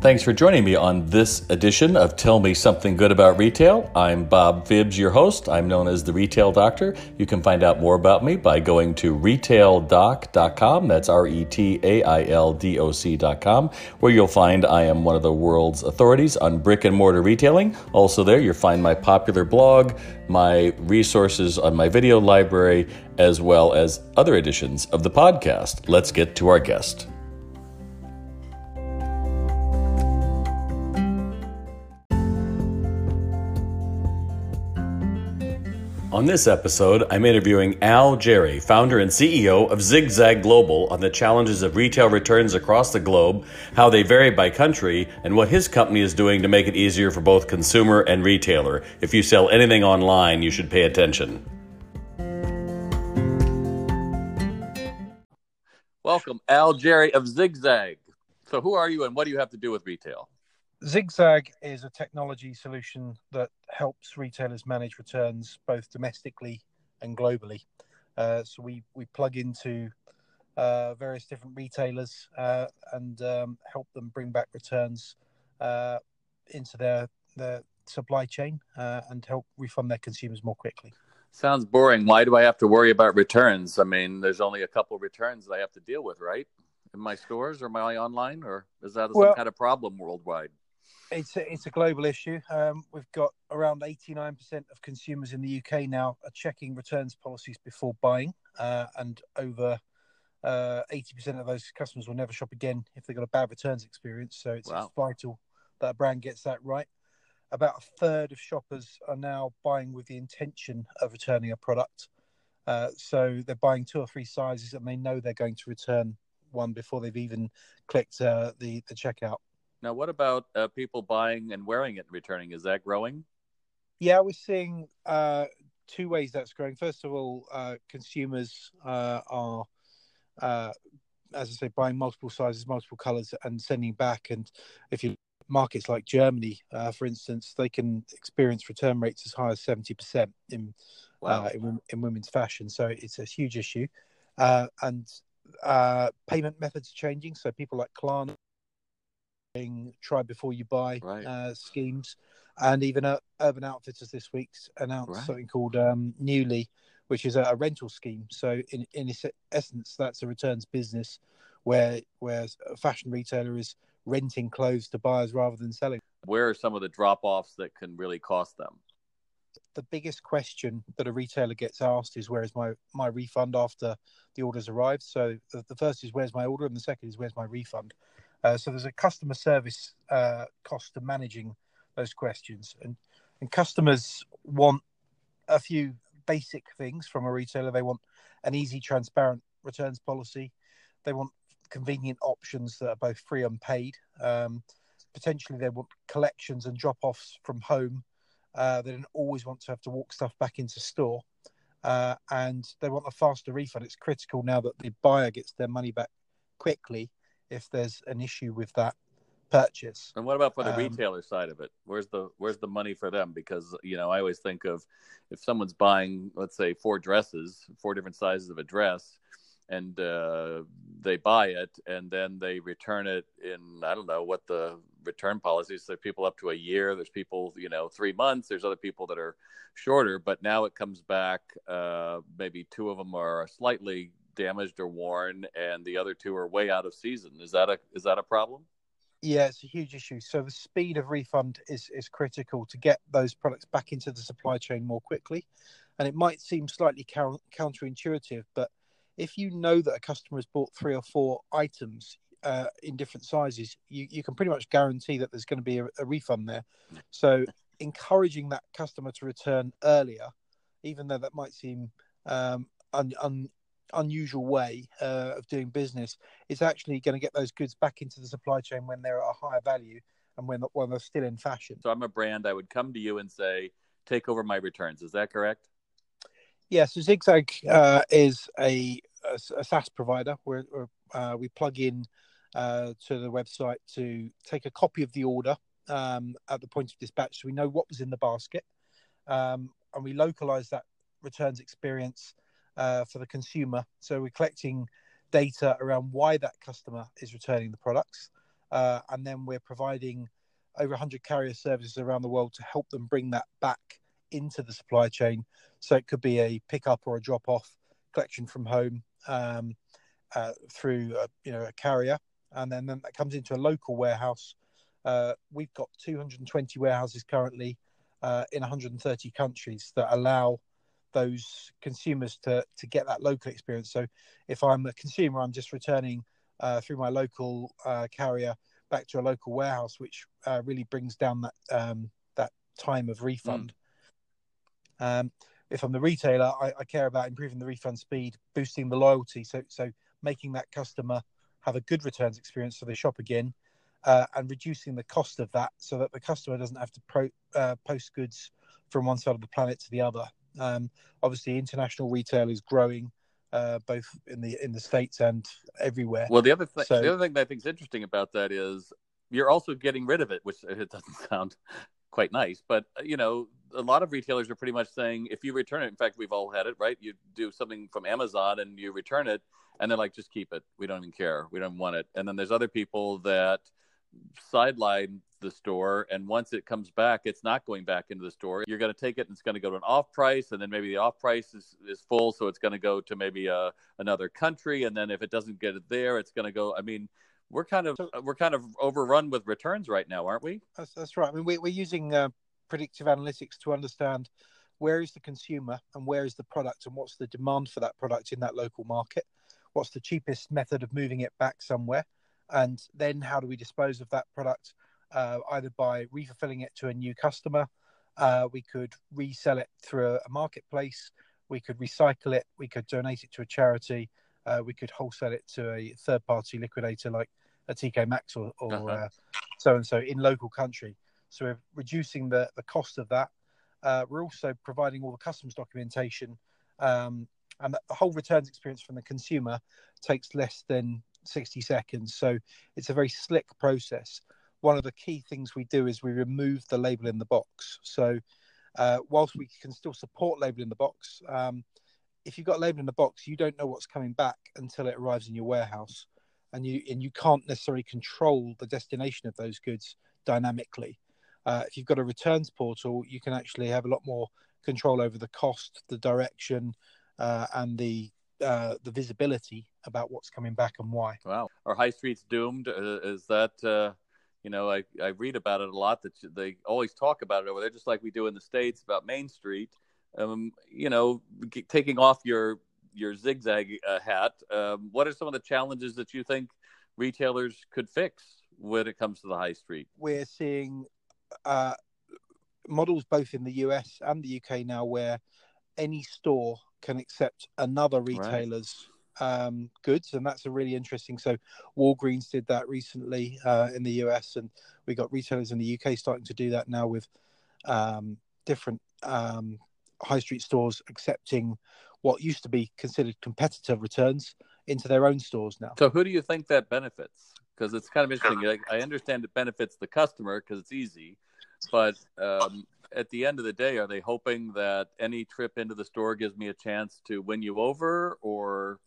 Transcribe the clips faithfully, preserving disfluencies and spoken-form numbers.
Thanks for joining me on this edition of Tell Me Something Good About Retail. I'm Bob Phibbs, your host. I'm known as the Retail Doctor. You can find out more about me by going to retail doc dot com. That's R E T A I L D O C dot com, where you'll find I am one of the world's authorities on brick and mortar retailing. Also there, you'll find my popular blog, my resources on my video library, as well as other editions of the podcast. Let's get to our guest. On this episode, I'm interviewing Al Gerry, founder and C E O of Zig-Zag Global, on the challenges of retail returns across the globe, how they vary by country, and what his company is doing to make it easier for both consumer and retailer. If you sell anything online, you should pay attention. Welcome, Al Gerry of Zig-Zag. So who are you and what do you have to do with retail? Zig-Zag is a technology solution that helps retailers manage returns both domestically and globally. Uh, so we, we plug into uh, various different retailers uh, and um, help them bring back returns uh, into their, their supply chain uh, and help refund their consumers more quickly. Sounds boring. Why do I have to worry about returns? I mean, there's only a couple of returns that I have to deal with, right? In my stores or my online, or is that some well, kind of problem worldwide? It's a, it's a global issue. Um, we've got around eighty-nine percent of consumers in the U K now are checking returns policies before buying, uh, and over uh, eighty percent of those customers will never shop again if they've got a bad returns experience. So it's, wow. it's vital that a brand gets that right. About a third of shoppers are now buying with the intention of returning a product. Uh, so they're buying two or three sizes and they know they're going to return one before they've even clicked uh, the, the checkout. Now, what about uh, people buying and wearing it and returning? Is that growing? Yeah, we're seeing uh, two ways that's growing. First of all, uh, consumers uh, are, uh, as I say, buying multiple sizes, multiple colors and sending back. And if you markets like Germany, uh, for instance, they can experience return rates as high as seventy percent in, wow. uh, in, in women's fashion. So it's a huge issue. Uh, and uh, payment methods are changing. So people like Klarna, try before you buy right. uh, schemes, and even uh, Urban Outfitters this week announced right. something called um, Newly, which is a, a rental scheme. So in in essence, that's a returns business where where a fashion retailer is renting clothes to buyers rather than selling. Where are some of the drop-offs that can really cost them? The biggest question that a retailer gets asked is, where's my, my refund after the order's arrived? So the, the first is, where's my order? And the second is, where's my refund? Uh, so there's a customer service uh, cost to managing those questions. And, and customers want a few basic things from a retailer. They want an easy, transparent returns policy. They want convenient options that are both free and paid. Um, potentially, they want collections and drop-offs from home. Uh, they don't always want to have to walk stuff back into store. Uh, and they want a faster refund. It's critical now that the buyer gets their money back quickly if there's an issue with that purchase. And what about for the um, retailer side of it? Where's the where's the money for them? Because, you know, I always think of if someone's buying, let's say, four dresses, four different sizes of a dress, and uh, they buy it and then they return it in, I don't know what the return policy is. There are people up to a year. There's people, you know, three months. There's other people that are shorter. But now it comes back. Uh, maybe two of them are slightly damaged or worn, and the other two are way out of season. Is that a is that a problem? Yeah, it's a huge issue. So the speed of refund is is critical to get those products back into the supply chain more quickly. And it might seem slightly counter, counterintuitive, but if you know that a customer has bought three or four items uh, in different sizes, you, you can pretty much guarantee that there's going to be a, a refund there. So encouraging that customer to return earlier, even though that might seem um, un, un, unusual way uh, of doing business, is actually going to get those goods back into the supply chain when they're at a higher value and when, when they're still in fashion. So I'm a brand. I would come to you and say, take over my returns. Is that correct? Yeah, so Zig-Zag uh, is a, a, a SaaS provider where, where uh, we plug in uh, to the website to take a copy of the order um, at the point of dispatch, so we know what was in the basket, um, and we localize that returns experience uh, for the consumer. So we're collecting data around why that customer is returning the products, uh, and then we're providing over one hundred carrier services around the world to help them bring that back into the supply chain. So it could be a pickup or a drop off, collection from home, um, uh, through a, you know a carrier, and then, then that comes into a local warehouse. Uh, we've got two hundred twenty warehouses currently uh, in one hundred thirty countries that allow those consumers to to get that local experience. So if I'm a consumer, I'm just returning uh, through my local uh, carrier back to a local warehouse, which uh, really brings down that um, that time of refund. Mm. Um, if I'm the retailer, I, I care about improving the refund speed, boosting the loyalty, so so making that customer have a good returns experience so they shop again, uh, and reducing the cost of that so that the customer doesn't have to pro, uh, post goods from one side of the planet to the other. Um, obviously, international retail is growing, uh, both in the in the States and everywhere. Well, the other thing, so, the other thing that I think is interesting about that is you're also getting rid of it, which it doesn't sound quite nice, but you know, a lot of retailers are pretty much saying if you return it, in fact, we've all had it, right? You do something from Amazon and you return it, and they're like, just keep it. We don't even care. We don't want it. And then there's other people that sideline the store, and once it comes back, it's not going back into the store. You're going to take it and it's going to go to an off price, and then maybe the off price is, is full, so it's going to go to maybe a, another country, and then if it doesn't get it there, it's going to go. I mean, we're kind of we're kind of overrun with returns right now, aren't we? That's, that's right. I mean, we, we're using uh, predictive analytics to understand where is the consumer and where is the product and what's the demand for that product in that local market. What's the cheapest method of moving it back somewhere, and then how do we dispose of that product? Uh, either by refulfilling it to a new customer, uh, we could resell it through a marketplace, we could recycle it, we could donate it to a charity, uh, we could wholesale it to a third-party liquidator like a T K Maxx or, or uh-huh. uh, so-and-so in local country. So we're reducing the, the cost of that. Uh, we're also providing all the customs documentation, um, and the whole returns experience from the consumer takes less than sixty seconds. So it's a very slick process. One of the key things we do is we remove the label in the box. So uh, whilst we can still support label in the box, um, if you've got a label in the box, you don't know what's coming back until it arrives in your warehouse, and you and you can't necessarily control the destination of those goods dynamically. Uh, if you've got a returns portal, you can actually have a lot more control over the cost, the direction, uh, and the uh, the visibility about what's coming back and why. Wow. Are high streets doomed? Uh, is that, uh, you know, I, I read about it a lot, that they always talk about it over there, just like we do in the States about Main Street. Um, you know, taking off your, your zigzag uh, hat, um, what are some of the challenges that you think retailers could fix when it comes to the high street? We're seeing uh, models both in the U S and the U K now where any store can accept another retailer's right. um, goods, and that's a really interesting. So Walgreens did that recently uh, in the U S, and we got retailers in the U K starting to do that now with um, different um, high street stores accepting what used to be considered competitive returns into their own stores now. So who do you think that benefits? Because it's kind of interesting. I, I understand it benefits the customer because it's easy, but um, at the end of the day, are they hoping that any trip into the store gives me a chance to win you over, or?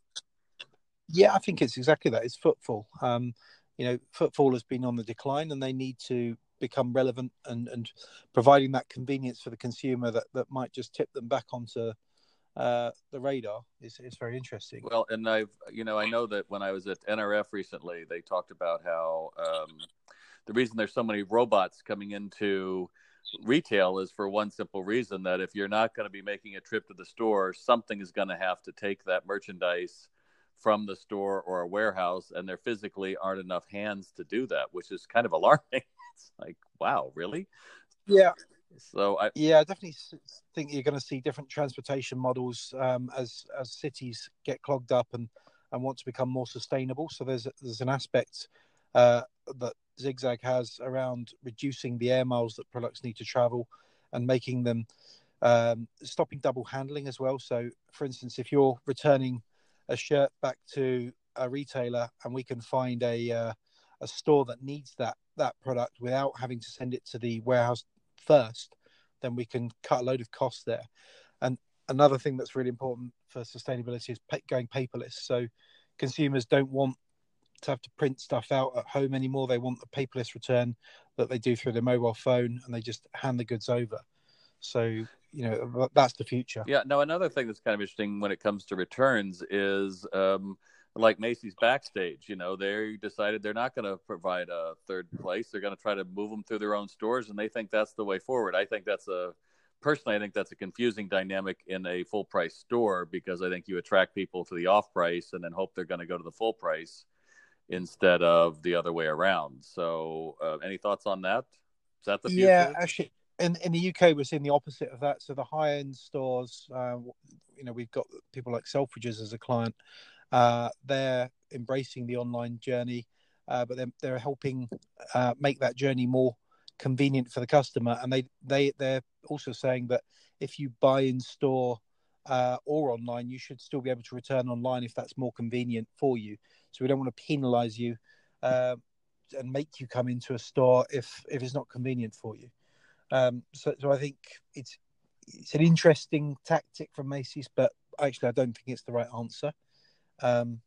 Yeah, I think it's exactly that. It's footfall. Um, you know, footfall has been on the decline, and they need to become relevant, and, and providing that convenience for the consumer that, that might just tip them back onto uh, the radar is, is very interesting. Well, and I've, you know, I know that when I was at N R F recently, they talked about how um, the reason there's so many robots coming into retail is for one simple reason, that if you're not going to be making a trip to the store, something is going to have to take that merchandise from the store or a warehouse, and there physically aren't enough hands to do that, which is kind of alarming. It's like, wow, really? Yeah. So I yeah, I definitely think you're going to see different transportation models um, as as cities get clogged up and, and want to become more sustainable. So there's there's an aspect uh, that Zigzag has around reducing the air miles that products need to travel and making them um, stopping double handling as well. So, for instance, if you're returning a shirt back to a retailer and we can find a uh, a store that needs that that product without having to send it to the warehouse first, then we can cut a load of costs there. And another thing that's really important for sustainability is going paperless. So consumers don't want to have to print stuff out at home anymore. They want the paperless return that they do through their mobile phone, and they just hand the goods over. So, you know, that's the future. Yeah. Now, another thing that's kind of interesting when it comes to returns is um, like Macy's Backstage. You know, they decided they're not going to provide a third place. They're going to try to move them through their own stores, and they think that's the way forward. I think that's a personally, I think that's a confusing dynamic in a full price store, because I think you attract people to the off price and then hope they're going to go to the full price instead of the other way around. So, uh, any thoughts on that? Is that the future? Yeah, actually, in in the U K, we're seeing the opposite of that. So the high end stores, uh, you know, we've got people like Selfridges as a client. Uh, they're embracing the online journey, uh, but they're they're helping uh, make that journey more convenient for the customer. And they they they're also saying that if you buy in store uh, or online, you should still be able to return online if that's more convenient for you. So we don't want to penalize you uh, and make you come into a store if if it's not convenient for you. Um, so, so I think it's it's an interesting tactic from Macy's, but actually I don't think it's the right answer. Um,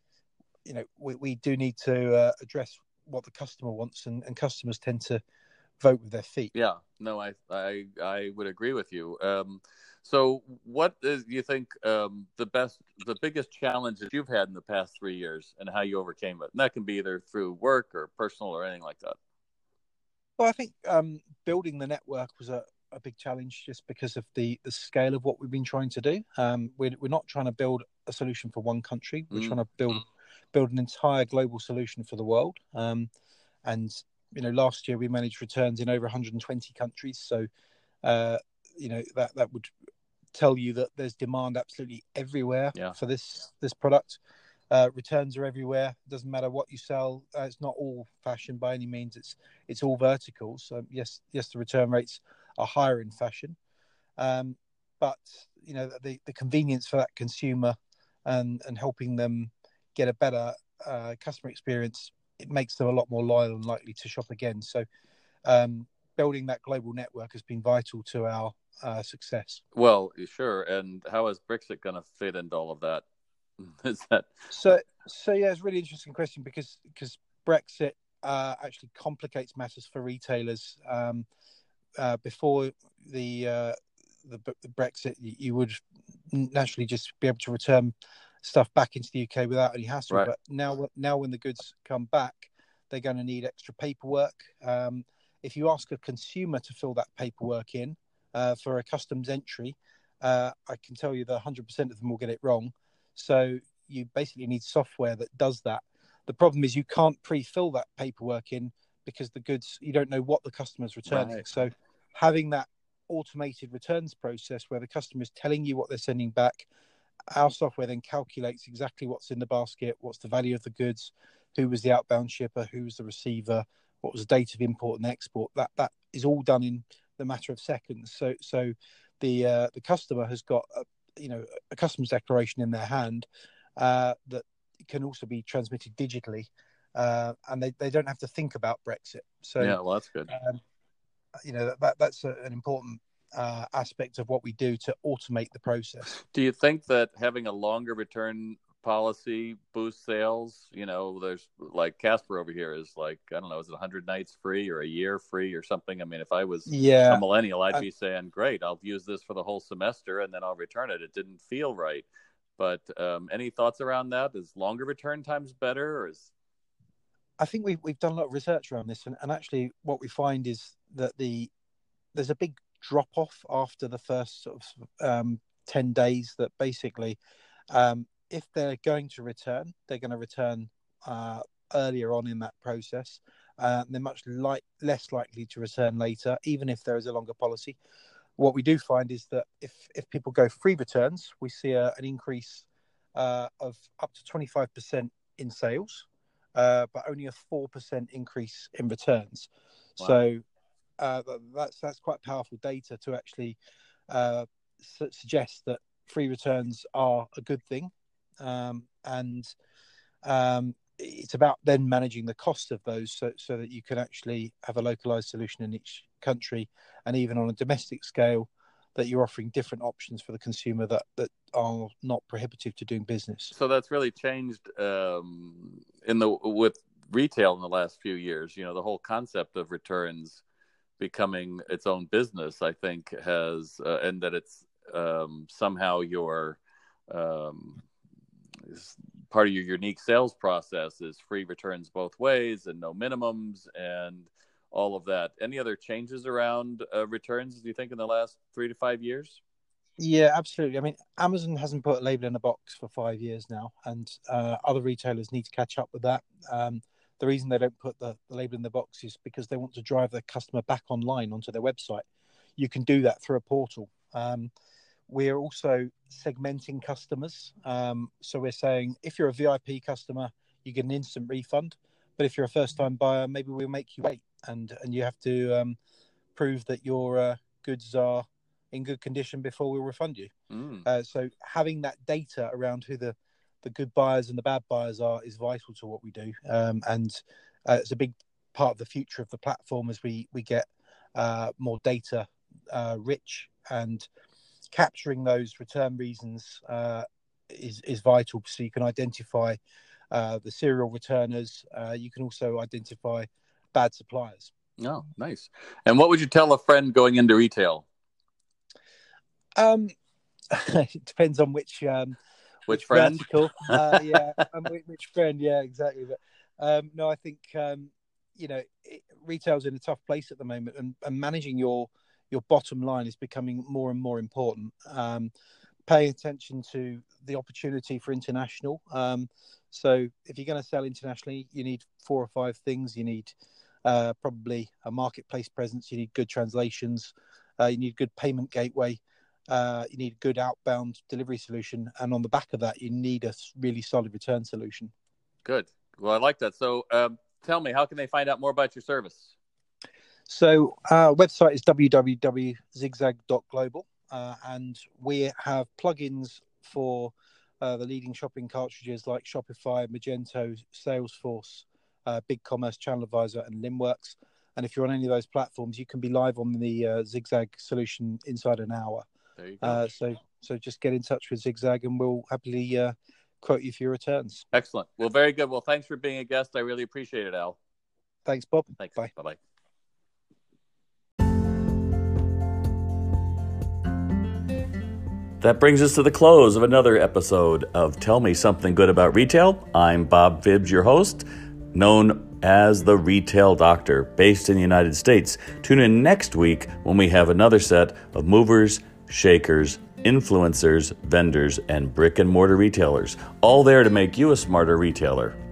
you know, we, we do need to uh, address what the customer wants, and, and customers tend to vote with their feet. Yeah, no, I I, I would agree with you. Um, so what is, you think um, the best, the biggest challenges you've had in the past three years and how you overcame it? And that can be either through work or personal or anything like that. Well, I think um, building the network was a, a big challenge, just because of the, the scale of what we've been trying to do. Um, we're, we're not trying to build a solution for one country. We're mm. trying to build build an entire global solution for the world. Um, and, you know, last year we managed returns in over one hundred twenty countries. So, uh, you know, that, that would tell you that there's demand absolutely everywhere yeah. for this, this product. Uh, returns are everywhere. It doesn't matter what you sell. Uh, it's not all fashion by any means. It's it's all verticals. So yes, yes, the return rates are higher in fashion, um, but you know the the convenience for that consumer and and helping them get a better uh, customer experience, it makes them a lot more loyal and likely to shop again. So um, building that global network has been vital to our uh, success. Well, sure. And how is Brexit going to fit into all of that? Is that so? So yeah, it's a really interesting question because because Brexit uh, actually complicates matters for retailers. Um, uh, before the, uh, the the Brexit, you would naturally just be able to return stuff back into the U K without any hassle. Right. But now, now when the goods come back, they're going to need extra paperwork. Um, if you ask a consumer to fill that paperwork in uh, for a customs entry, uh, I can tell you that one hundred percent of them will get it wrong. So you basically need software that does that. The problem is you can't pre-fill that paperwork in because the goods, you don't know what the customer's returning. Right. So having that automated returns process where the customer is telling you what they're sending back, our software then calculates exactly what's in the basket, what's the value of the goods, who was the outbound shipper, who was the receiver, what was the date of import and export. That that is all done in the matter of seconds. So so the uh, the customer has got a, you know, a customs declaration in their hand uh, that can also be transmitted digitally, uh, and they, they don't have to think about Brexit. So yeah, well, that's good. Um, you know, that that's a, an important uh, aspect of what we do to automate the process. Do you think that having a longer return policy boosts sales? You know, there's like Casper over here is like, I don't know, is it one hundred nights free or a year free or something? I mean, if I was yeah. a millennial, I'd I, be saying, great, I'll use this for the whole semester and then I'll return it. It didn't feel right. But um, any thoughts around that? Is longer return times better? Or is... I think we've, we've done a lot of research around this. And, and actually what we find is that the there's a big drop off after the first sort of um, ten days, that basically um, if they're going to return, they're going to return uh, earlier on in that process. Uh, they're much like, less likely to return later, even if there is a longer policy. What we do find is that if, if people go free returns, we see a, an increase uh, of up to twenty-five percent in sales, uh, but only a four percent increase in returns. Wow. So uh, that's that's quite powerful data to actually uh, su- suggest that free returns are a good thing. Um, and um, it's about then managing the cost of those so, so that you can actually have a localized solution in each country, and even on a domestic scale, that you're offering different options for the consumer that, that are not prohibitive to doing business. So that's really changed um, in the with retail in the last few years. You know, the whole concept of returns becoming its own business, I think, has uh, and that it's um, somehow your um, part of your unique sales process is free returns both ways and no minimums and all of that. Any other changes around uh, returns, do you think, in the last three to five years? Yeah, absolutely. I mean, Amazon hasn't put a label in a box for five years now, and uh, other retailers need to catch up with that. Um, the reason they don't put the, the label in the box is because they want to drive their customer back online onto their website. You can do that through a portal. Um, we're also segmenting customers. Um, so we're saying if you're a V I P customer, you get an instant refund. But if you're a first-time buyer, maybe we'll make you wait, and, and you have to um, prove that your uh, goods are in good condition before we'll refund you. Mm. Uh, so having that data around who the, the good buyers and the bad buyers are is vital to what we do. Um, and uh, it's a big part of the future of the platform as we, we get uh, more data uh, rich, and capturing those return reasons uh, is, is vital. So you can identify uh, the serial returners. Uh, you can also identify bad suppliers. Oh, nice. And what would you tell a friend going into retail? Um, it depends on which um, which, which friend. uh, yeah, um, which, which friend. Yeah, exactly. But um, no, I think um, you know, it, retail's in a tough place at the moment, and, and managing your your bottom line is becoming more and more important. Um, paying attention to the opportunity for international. Um, so if you're going to sell internationally, you need four or five things. You need uh, probably a marketplace presence. You need good translations. Uh, you need good payment gateway. Uh, you need a good outbound delivery solution. And on the back of that, you need a really solid return solution. Good. Well, I like that. So um, tell me, how can they find out more about your service? So our website is w w w dot zigzag dot global. Uh, and we have plugins for uh, the leading shopping cartridges like Shopify, Magento, Salesforce, uh, BigCommerce, Channel Advisor, and Limworks. And if you're on any of those platforms, you can be live on the uh, Zigzag solution inside an hour. There you go. Uh, so, so just get in touch with Zigzag, and we'll happily uh, quote you for your returns. Excellent. Well, very good. Well, thanks for being a guest. I really appreciate it, Al. Thanks, Bob. Thanks. Bye. Bye-bye. That brings us to the close of another episode of Tell Me Something Good About Retail. I'm Bob Phibbs, your host, known as the Retail Doctor, based in the United States. Tune in next week when we have another set of movers, shakers, influencers, vendors, and brick and mortar retailers, all there to make you a smarter retailer.